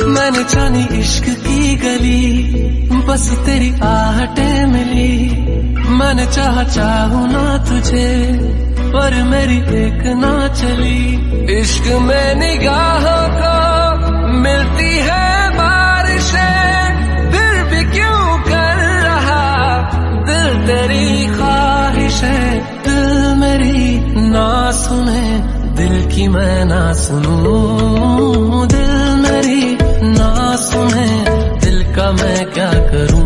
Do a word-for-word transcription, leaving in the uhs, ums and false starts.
मैंने जानी इश्क की गली, बस तेरी आहटें मिली। मैंने चाहा चाहूं ना तुझे, पर मेरी एक ना चली। इश्क में निगाहों को मिलती है बारिशें, फिर भी क्यों कर रहा दिल तेरी ख्वाहिशें। दिल मेरी ना सुने, दिल की मैं ना सुनूं। दिल मेरी ना सुने, दिल का मैं क्या करूं।